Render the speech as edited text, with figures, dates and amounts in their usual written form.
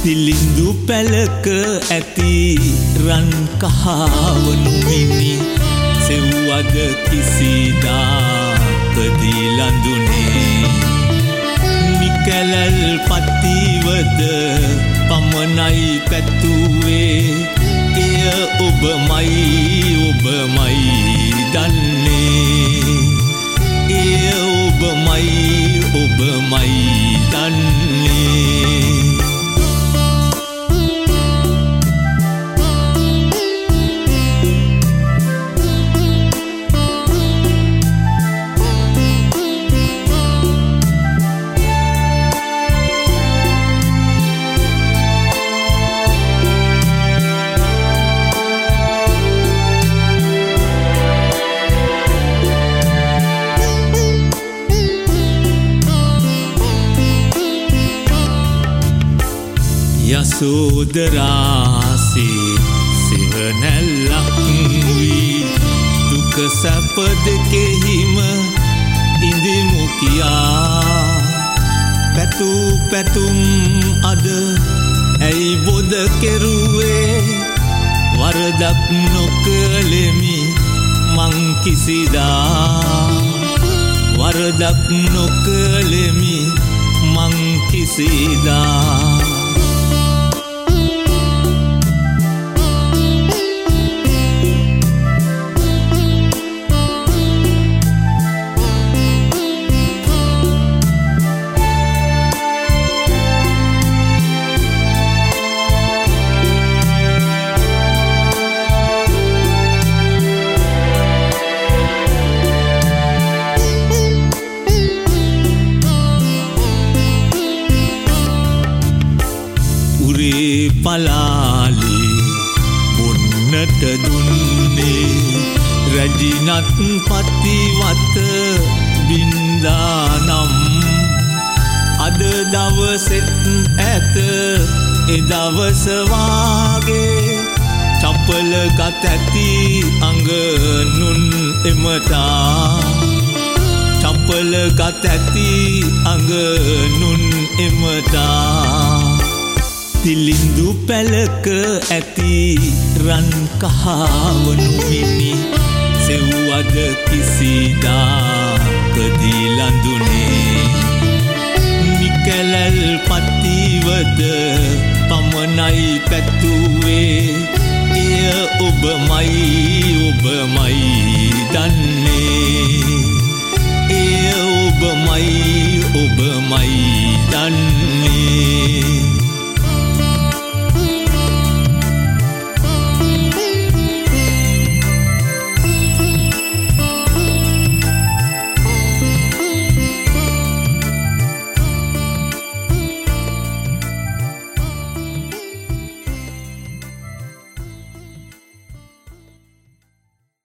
තිලිඳු පැලක ඇති රන් කහවනු මිනි සෙව්වද කිසිදාකදී ලඳුනේ නිකැලල් පතිවද පමණයි පැතුවේ එය ඔබමයි දන්නේ එය ඔබමයි දන්නේ යසෝදරාසේ සෙවනැල්ලක් වී දුක සැප දෙකෙහිම ඉඳිමු කියා පැතුම් අද ඇයි බොද කෙරුවේ වරදක් නොකළෙමි මං කිසිදා වරදක් නොකළෙමි මං කිසිදා පලාලි බොන්නට දුන්නේ රැජිනත් පතිවත බින්දානම් අද දවසෙත් ඇත එදවස වාගේ චපල ගත ඇති අඟනුන් එමතා චපල ගත ඇති අඟනුන් එමතා තිලිඳු පැලක ඇති රන් කහවනු මිනි සෙව්වද කිසිදාකදී ලඳුනේ නිකැලල් පතිවද පමණයි පැතුවේ එය ඔබමයි දන්නේ එය ඔබමයි දන්නේ